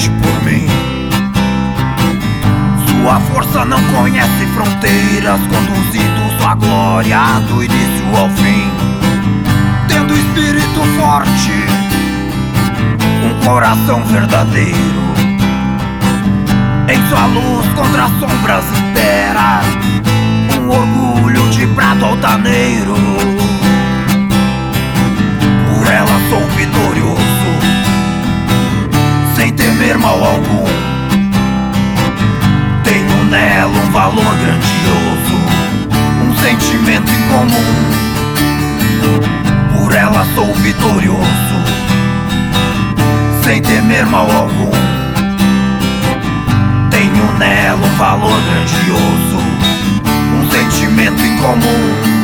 imponente por mim. Sua força não conhece fronteiras, conduzindo sua glória do início ao fim. Tendo espírito forte, um coração verdadeiro, em sua luz contra as sombras impera um orgulho de prado altaneiro. Por ela sou vitorioso, sem temer mal algum. Tenho nela um valor grandioso, um sentimento incomum. Por ela sou vitorioso, sem temer mal algum. Tenho nela um valor grandioso, um sentimento incomum.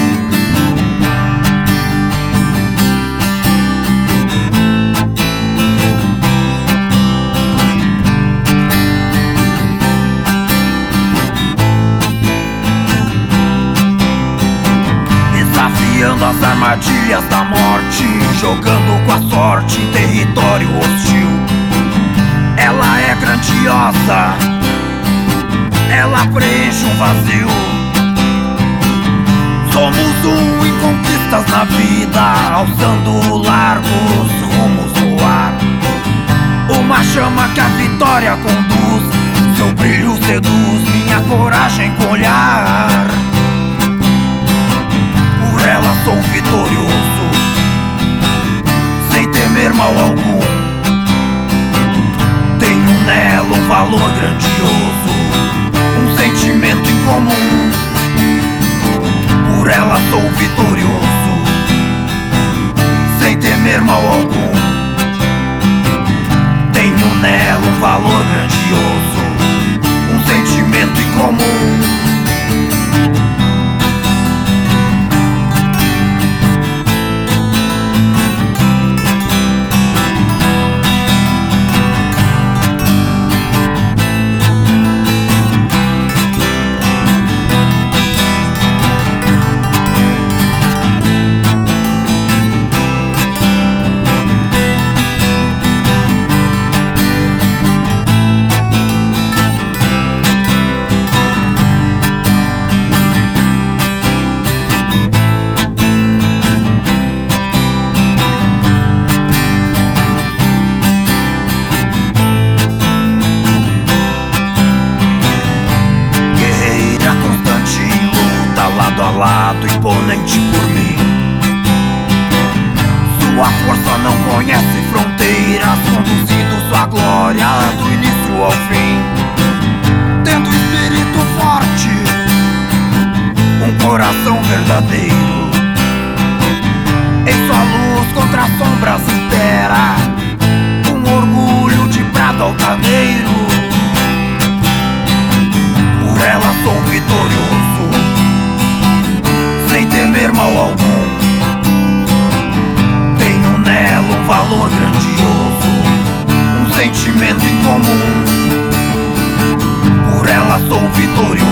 Desafiando as armadilhas da morte, jogando com a sorte em território hostil. Ela é grandiosa, ela preenche um vazio. Somos um em conquistas na vida, alçando largos rumos no ar. Uma chama que a vitória conduz, seu brilho seduz minha coragem com olhar. Por ela sou vitorioso, sem temer mal algum. Tenho nela um valor grandioso, um sentimento incomum. Por ela sou vitorioso, sem temer mal algum. Tenho nela um valor grandioso, um sentimento incomum. Lado imponente por mim. Sua força não conhece fronteiras, conduzindo sua glória do início ao fim. Tendo espírito forte, um coração verdadeiro, em sua luz contra as sombras impera um orgulho de prado altaneiro. Por ela sou vitorioso, sem temer mal algum. Tenho nela um valor grandioso, um sentimento incomum. Por ela sou vitorioso,